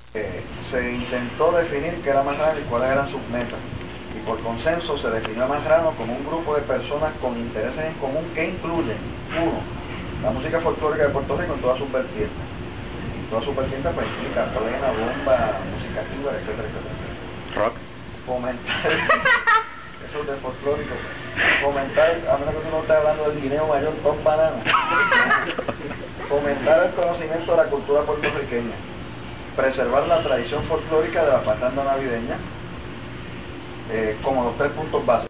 Se intentó definir qué era Marrano y cuáles eran sus metas, y por consenso se definió a Marrano como un grupo de personas con intereses en común que incluyen: 1. La música folclórica de Puerto Rico en todas sus vertientes, y todas sus vertientes pues implica plena, bomba, música tíbara, etcétera, etcétera, etcétera. Rock. Fomentar eso de folclórico, fomentar, a menos que tú no estés hablando del guineo mayor, dos bananas. Fomentar el conocimiento de la cultura puertorriqueña, preservar la tradición folclórica de la parranda navideña, como los 3 puntos básicos.